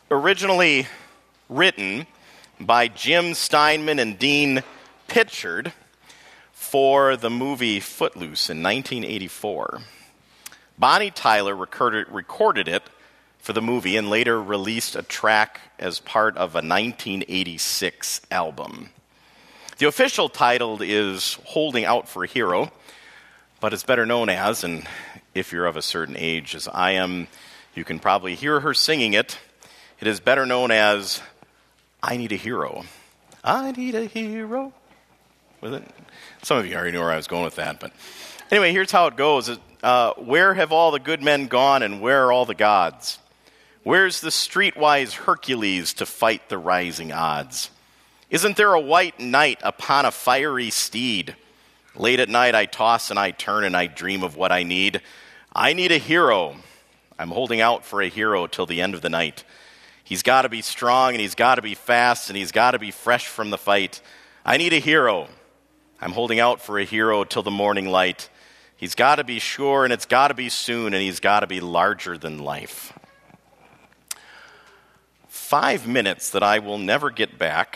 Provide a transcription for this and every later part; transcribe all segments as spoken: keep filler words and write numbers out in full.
originally written by Jim Steinman and Dean Pitchford for the movie Footloose in nineteen eighty-four. Bonnie Tyler recorded, recorded it for the movie and later released a track as part of a nineteen eighty-six album. The official title is Holding Out for a Hero, but it's better known as, and if you're of a certain age as I am, you can probably hear her singing it. It is better known as I Need a Hero. I need a hero. Was it? Some of you already know where I was going with that, but anyway, here's how it goes. Uh, where have all the good men gone, and where are all the gods? Where's the streetwise Hercules to fight the rising odds? Isn't there a white knight upon a fiery steed? Late at night I toss and I turn and I dream of what I need. I need a hero. I'm holding out for a hero till the end of the night. He's got to be strong and he's got to be fast and he's got to be fresh from the fight. I need a hero. I'm holding out for a hero till the morning light. He's got to be sure and it's got to be soon and he's got to be larger than life. Five minutes that I will never get back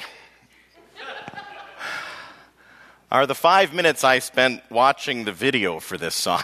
are the five minutes I spent watching the video for this song.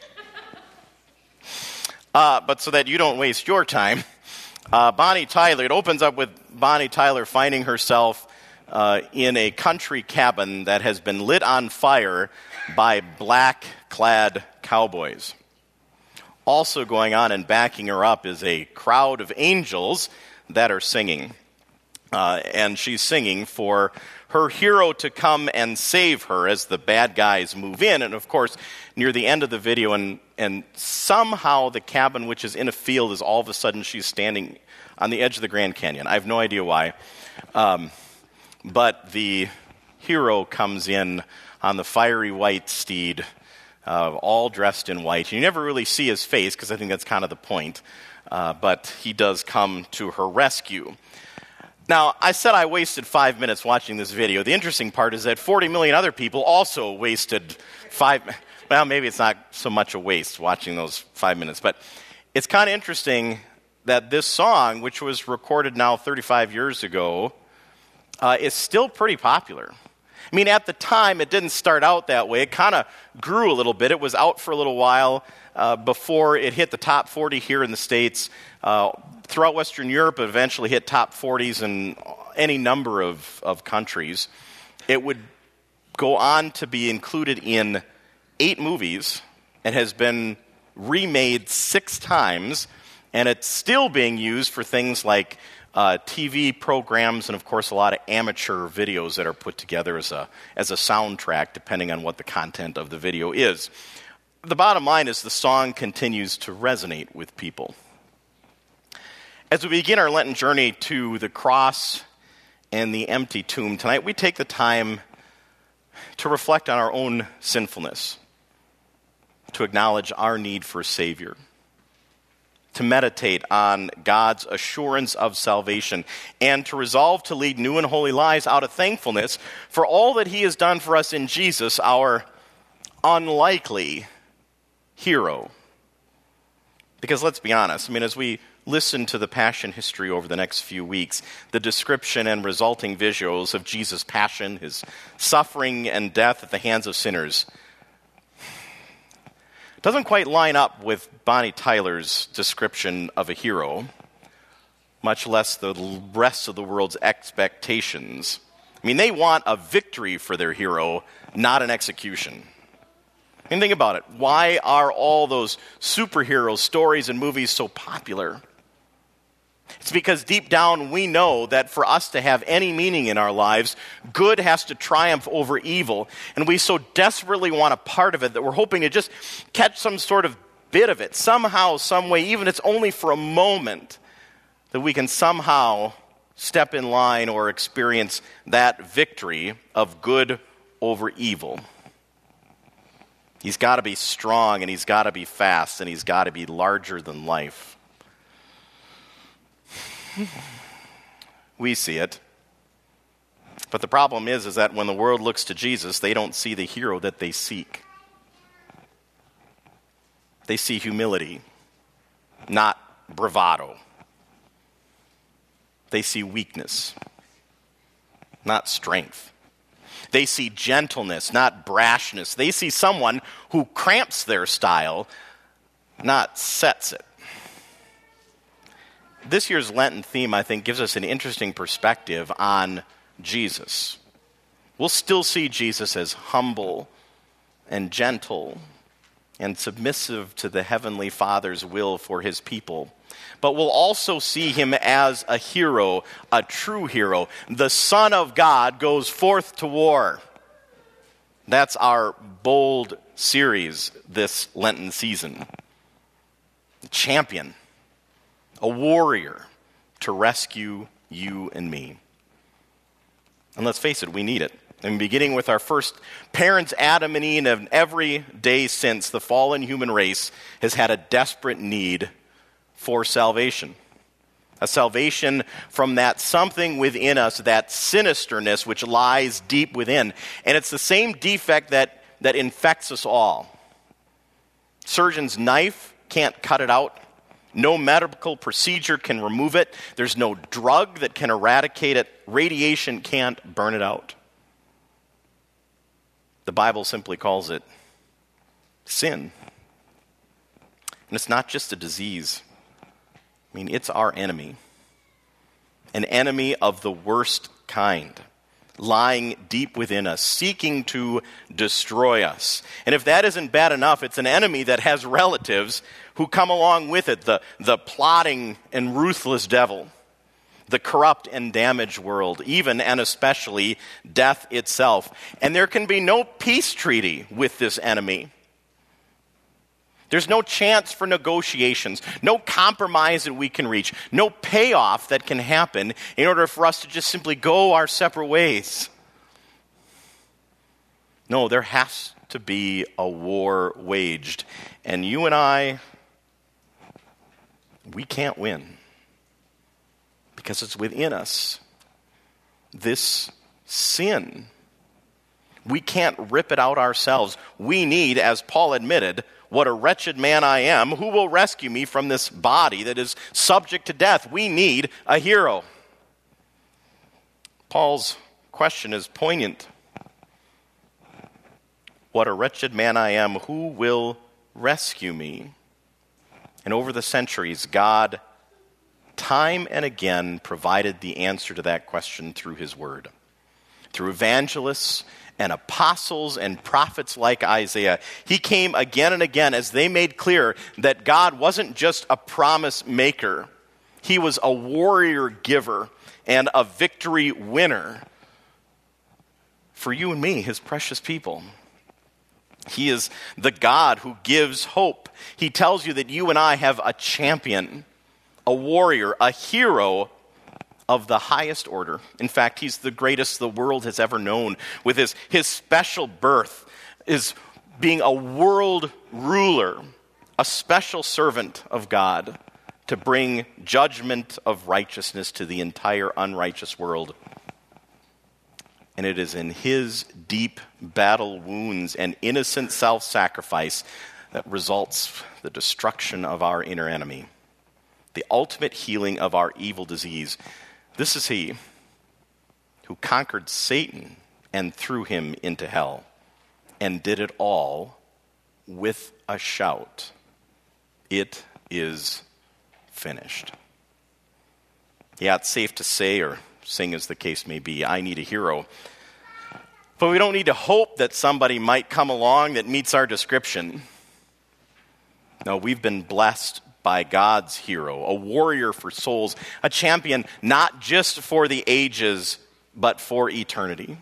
Uh, but so that you don't waste your time, uh, Bonnie Tyler, it opens up with Bonnie Tyler finding herself uh, in a country cabin that has been lit on fire by black-clad cowboys. Also going on and backing her up is a crowd of angels that are singing. Uh, and she's singing for her hero to come and save her as the bad guys move in. And of course, near the end of the video, and, and somehow the cabin, which is in a field, is all of a sudden she's standing on the edge of the Grand Canyon. I have no idea why. Um, but the hero comes in on the fiery white steed, uh, all dressed in white. You never really see his face, because I think that's kind of the point. Uh, but he does come to her rescue. Now, I said I wasted five minutes watching this video. The interesting part is that forty million other people also wasted five, well, maybe it's not so much a waste watching those five minutes, but it's kind of interesting that this song, which was recorded now thirty-five years ago, uh, is still pretty popular. I mean, at the time, it didn't start out that way. It kind of grew a little bit. It was out for a little while uh, before it hit the top forty here in the States. Uh, throughout Western Europe, it eventually hit top forties in any number of, of countries. It would go on to be included in eight movies and has been remade six times, and it's still being used for things like uh, T V programs and, of course, a lot of amateur videos that are put together as a, as a soundtrack, depending on what the content of the video is. The bottom line is the song continues to resonate with people. As we begin our Lenten journey to the cross and the empty tomb tonight, we take the time to reflect on our own sinfulness, to acknowledge our need for a Savior, to meditate on God's assurance of salvation, and to resolve to lead new and holy lives out of thankfulness for all that He has done for us in Jesus, our unlikely hero. Because let's be honest, I mean, as we listen to the Passion history over the next few weeks, the description and resulting visuals of Jesus' passion, His suffering and death at the hands of sinners, doesn't quite line up with Bonnie Tyler's description of a hero, much less the rest of the world's expectations. I mean, they want a victory for their hero, not an execution. I mean, think about it. Why are all those superhero stories and movies so popular? It's because deep down we know that for us to have any meaning in our lives, good has to triumph over evil. And we so desperately want a part of it that we're hoping to just catch some sort of bit of it, somehow, some way, even if it's only for a moment, that we can somehow step in line or experience that victory of good over evil. He's got to be strong, and he's got to be fast, and he's got to be larger than life. We see it. But the problem is, is that when the world looks to Jesus, they don't see the hero that they seek. They see humility, not bravado. They see weakness, not strength. They see gentleness, not brashness. They see someone who cramps their style, not sets it. This year's Lenten theme, I think, gives us an interesting perspective on Jesus. We'll still see Jesus as humble and gentle and submissive to the Heavenly Father's will for his people. But we'll also see him as a hero, a true hero. The Son of God goes forth to war. That's our bold series this Lenten season. A champion, a warrior to rescue you and me. And let's face it, we need it. And beginning with our first parents, Adam and Eve, and every day since, the fallen human race has had a desperate need for salvation. A salvation from that something within us, that sinisterness which lies deep within. And it's the same defect that, that infects us all. Surgeon's knife can't cut it out. No medical procedure can remove it. There's no drug that can eradicate it. Radiation can't burn it out. The Bible simply calls it sin. And it's not just a disease. I mean, it's our enemy. An enemy of the worst kind, lying deep within us, seeking to destroy us. And if that isn't bad enough, it's an enemy that has relatives who come along with it, the, the plotting and ruthless devil, the corrupt and damaged world, even and especially death itself. And there can be no peace treaty with this enemy. There's no chance for negotiations, no compromise that we can reach, no payoff that can happen in order for us to just simply go our separate ways. No, there has to be a war waged. And you and I, we can't win. Because it's within us. This sin. We can't rip it out ourselves. We need, as Paul admitted, what a wretched man I am. Who will rescue me from this body that is subject to death? We need a hero. Paul's question is poignant. What a wretched man I am. Who will rescue me? And over the centuries, God time and again provided the answer to that question through his word. Through evangelists and apostles and prophets like Isaiah, he came again and again as they made clear that God wasn't just a promise maker. He was a warrior giver and a victory winner for you and me, his precious people. He is the God who gives hope. He tells you that you and I have a champion, a warrior, a hero of the highest order. In fact, he's the greatest the world has ever known. With his, his special birth is being a world ruler, a special servant of God to bring judgment of righteousness to the entire unrighteous world. And it is in his deep battle wounds and innocent self-sacrifice that results the destruction of our inner enemy. The ultimate healing of our evil disease. This is he who conquered Satan and threw him into hell, and did it all with a shout. It is finished. Yeah, it's safe to say, or sing as the case may be, I need a hero. But we don't need to hope that somebody might come along that meets our description. No, we've been blessed by God's hero, a warrior for souls, a champion not just for the ages, but for eternity.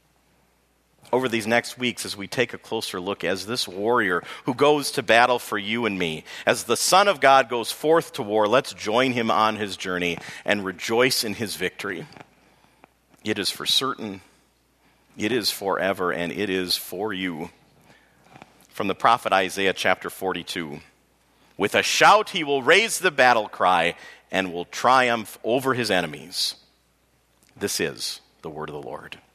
Over these next weeks, as we take a closer look as this warrior who goes to battle for you and me, as the Son of God goes forth to war, let's join him on his journey and rejoice in his victory. It is for certain, it is forever, and it is for you. From the prophet Isaiah chapter forty-two. With a shout he will raise the battle cry and will triumph over his enemies. This is the word of the Lord.